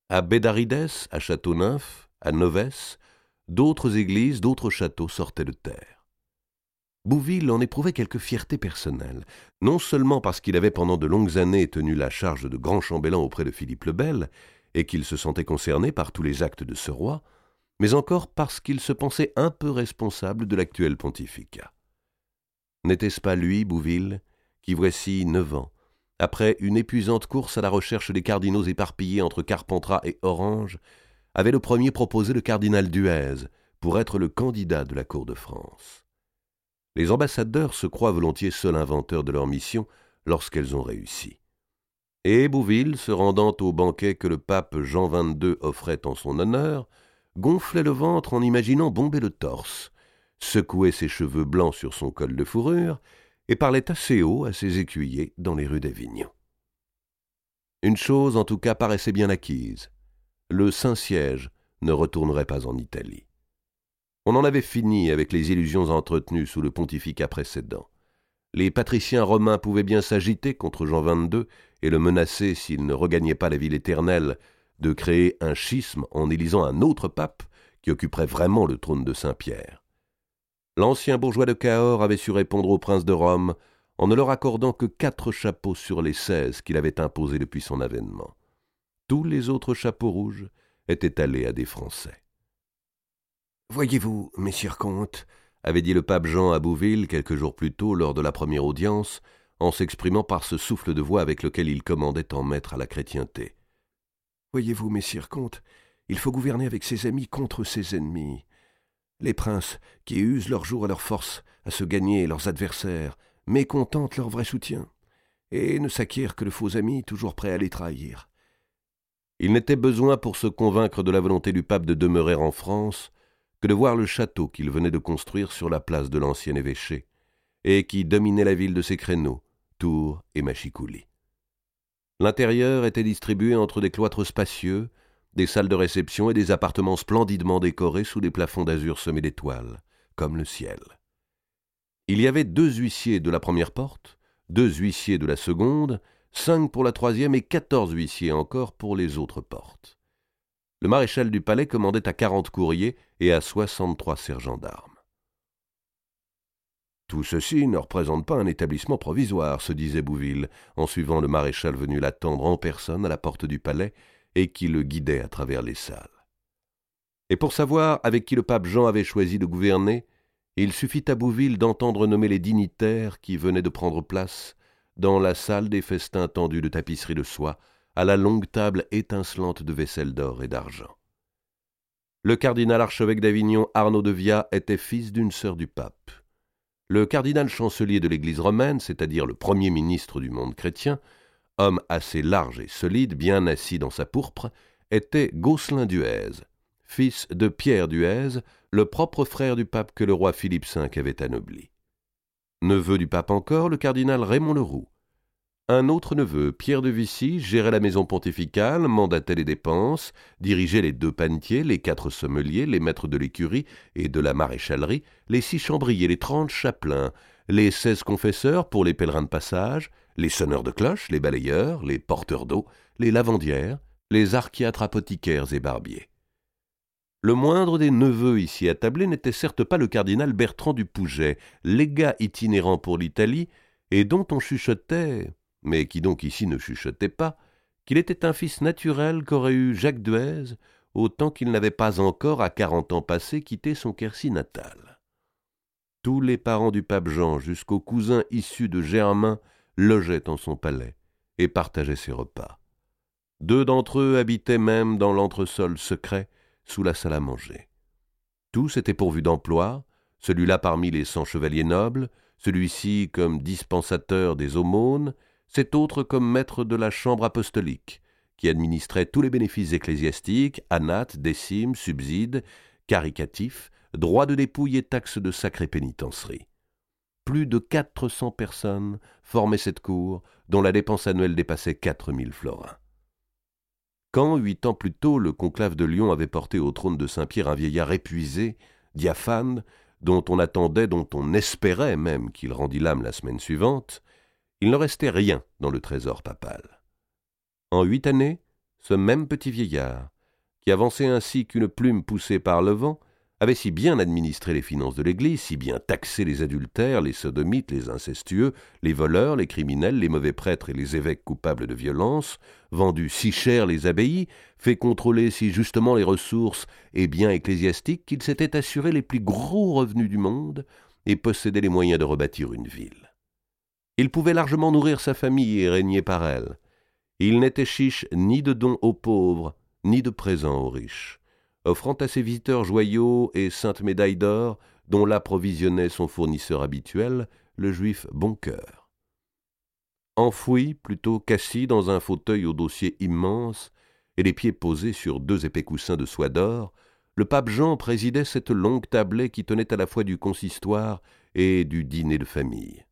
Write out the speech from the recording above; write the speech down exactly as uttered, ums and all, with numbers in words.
À Bédarides, à Châteauneuf, à Novès, d'autres églises, d'autres châteaux sortaient de terre. Bouville en éprouvait quelque fierté personnelle, non seulement parce qu'il avait pendant de longues années tenu la charge de grand chambellan auprès de Philippe le Bel, et qu'il se sentait concerné par tous les actes de ce roi, mais encore parce qu'il se pensait un peu responsable de l'actuel pontificat. N'était-ce pas lui, Bouville, qui voici neuf ans, après une épuisante course à la recherche des cardinaux éparpillés entre Carpentras et Orange, avait le premier proposé le cardinal Duèze pour être le candidat de la cour de France. Les ambassadeurs se croient volontiers seuls inventeurs de leur mission lorsqu'elles ont réussi. Et Bouville, se rendant au banquet que le pape Jean vingt-deux offrait en son honneur, gonflait le ventre en imaginant bomber le torse, secouait ses cheveux blancs sur son col de fourrure et parlait assez haut à ses écuyers dans les rues d'Avignon. Une chose en tout cas paraissait bien acquise, le Saint-Siège ne retournerait pas en Italie. On en avait fini avec les illusions entretenues sous le pontificat précédent. Les patriciens romains pouvaient bien s'agiter contre Jean vingt-deux et le menacer, s'il ne regagnait pas la ville éternelle, de créer un schisme en élisant un autre pape qui occuperait vraiment le trône de Saint-Pierre. L'ancien bourgeois de Cahors avait su répondre aux princes de Rome en ne leur accordant que quatre chapeaux sur les seize qu'il avait imposés depuis son avènement. Tous les autres chapeaux rouges étaient allés à des Français. « Voyez-vous, messieurs comtes, » avait dit le pape Jean à Bouville quelques jours plus tôt lors de la première audience, en s'exprimant par ce souffle de voix avec lequel il commandait en maître à la chrétienté. « Voyez-vous, messieurs comtes, il faut gouverner avec ses amis contre ses ennemis. Les princes, qui usent leur jour et leur force à se gagner leurs adversaires, mécontentent leur vrai soutien, et ne s'acquièrent que de faux amis toujours prêts à les trahir. » Il n'était besoin pour se convaincre de la volonté du pape de demeurer en France que de voir le château qu'il venait de construire sur la place de l'ancien évêché, et qui dominait la ville de ses créneaux, Tours et Mâchicoulis. L'intérieur était distribué entre des cloîtres spacieux, des salles de réception et des appartements splendidement décorés sous des plafonds d'azur semés d'étoiles, comme le ciel. Il y avait deux huissiers de la première porte, deux huissiers de la seconde, cinq pour la troisième et quatorze huissiers encore pour les autres portes. Le maréchal du palais commandait à quarante courriers et à soixante-trois sergents d'armes. Tout ceci ne représente pas un établissement provisoire, se disait Bouville, en suivant le maréchal venu l'attendre en personne à la porte du palais et qui le guidait à travers les salles. Et pour savoir avec qui le pape Jean avait choisi de gouverner, il suffit à Bouville d'entendre nommer les dignitaires qui venaient de prendre place dans la salle des festins tendus de tapisserie de soie, à la longue table étincelante de vaisselle d'or et d'argent. Le cardinal archevêque d'Avignon, Arnaud de Via, était fils d'une sœur du pape. Le cardinal chancelier de l'Église romaine, c'est-à-dire le premier ministre du monde chrétien, homme assez large et solide, bien assis dans sa pourpre, était Gosselin Duèze, fils de Pierre Duèze, le propre frère du pape que le roi Philippe cinq avait anobli. Neveu du pape encore, le cardinal Raymond Leroux. Un autre neveu, Pierre de Vichy, gérait la maison pontificale, mandatait les dépenses, dirigeait les deux panetiers, les quatre sommeliers, les maîtres de l'écurie et de la maréchalerie, les six chambriers, les trente chapelains, les seize confesseurs pour les pèlerins de passage, les sonneurs de cloches, les balayeurs, les porteurs d'eau, les lavandières, les archiâtres apothicaires et barbiers. Le moindre des neveux ici attablés n'était certes pas le cardinal Bertrand du Pouget, légat itinérant pour l'Italie, et dont on chuchotait, mais qui donc ici ne chuchotait pas, qu'il était un fils naturel qu'aurait eu Jacques Duèze, autant qu'il n'avait pas encore, à quarante ans passés, quitté son Quercy natal. Tous les parents du pape Jean, jusqu'aux cousins issus de Germain, logeaient en son palais et partageaient ses repas. Deux d'entre eux habitaient même dans l'entresol secret, sous la salle à manger. Tous étaient pourvus d'emploi, celui-là parmi les cent chevaliers nobles, celui-ci comme dispensateur des aumônes, cet autre comme maître de la chambre apostolique, qui administrait tous les bénéfices ecclésiastiques, anates, décimes, subsides, caricatifs, droits de dépouille et taxes de sacrée pénitencerie. Plus de quatre cents personnes formaient cette cour, dont la dépense annuelle dépassait quatre mille florins. Quand, huit ans plus tôt, le conclave de Lyon avait porté au trône de Saint-Pierre un vieillard épuisé, diaphane, dont on attendait, dont on espérait même qu'il rendît l'âme la semaine suivante, il ne restait rien dans le trésor papal. En huit années, ce même petit vieillard, qui avançait ainsi qu'une plume poussée par le vent, avait si bien administré les finances de l'Église, si bien taxé les adultères, les sodomites, les incestueux, les voleurs, les criminels, les mauvais prêtres et les évêques coupables de violence, vendu si cher les abbayes, fait contrôler si justement les ressources et biens ecclésiastiques qu'il s'était assuré les plus gros revenus du monde et possédait les moyens de rebâtir une ville. Il pouvait largement nourrir sa famille et régner par elle. Il n'était chiche ni de dons aux pauvres, ni de présents aux riches, offrant à ses visiteurs joyaux et saintes médailles d'or, dont l'approvisionnait son fournisseur habituel, le juif Boncoeur. Enfoui plutôt qu'assis dans un fauteuil au dossier immense et les pieds posés sur deux épais coussins de soie d'or, le pape Jean présidait cette longue tablée qui tenait à la fois du consistoire et du dîner de famille.